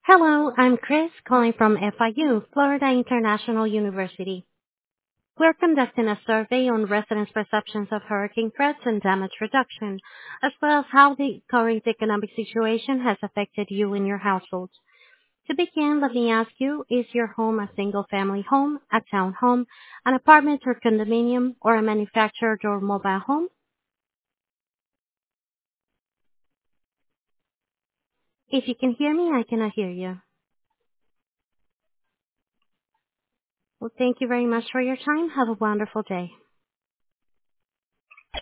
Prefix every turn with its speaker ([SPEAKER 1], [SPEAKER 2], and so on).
[SPEAKER 1] Hello, I'm Chris calling from FIU, Florida International University. We're conducting a survey on residents' perceptions of hurricane threats and damage reduction, as well as how the current economic situation has affected you and your household. To begin, let me ask you, is your home a single-family home, a townhome, an apartment or condominium, or a manufactured or mobile home? If you can hear me, I cannot hear you. Well, thank you very much for your time. Have a wonderful day.